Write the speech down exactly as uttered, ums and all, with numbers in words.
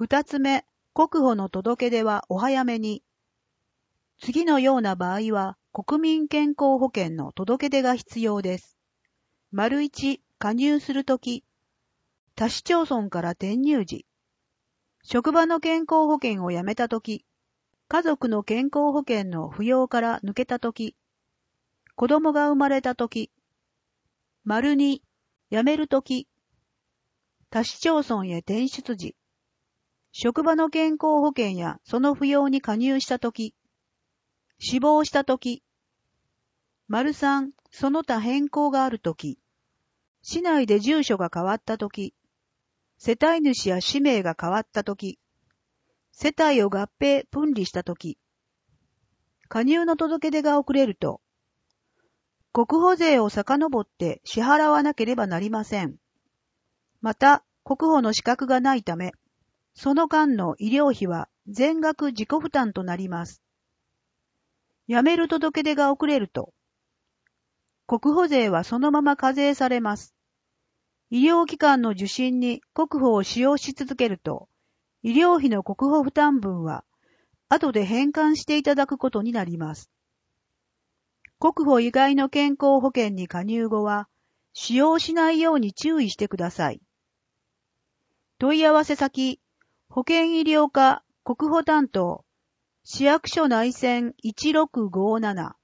二つ目、国保の届け出はお早めに。次のような場合は、国民健康保険の届け出が必要です。丸一、加入するとき。他市町村から転入時。職場の健康保険を辞めたとき。家族の健康保険の扶養から抜けたとき。子供が生まれたとき。丸二、辞めるとき。他市町村へ転出時。職場の健康保険やその扶養に加入したとき。死亡したとき。丸三、その他変更があるとき。市内で住所が変わったとき。世帯主や氏名が変わったとき。世帯を合併分離したとき。加入の届け出が遅れると、国保税を遡って支払わなければなりません。また、国保の資格がないため、その間の医療費は全額自己負担となります。辞める届け出が遅れると、国保税はそのまま課税されます。医療機関の受診に国保を使用し続けると、医療費の国保負担分は後で返還していただくことになります。国保以外の健康保険に加入後は、使用しないように注意してください。問い合わせ先、保険医療課国保担当、市役所内線いちろくごーなな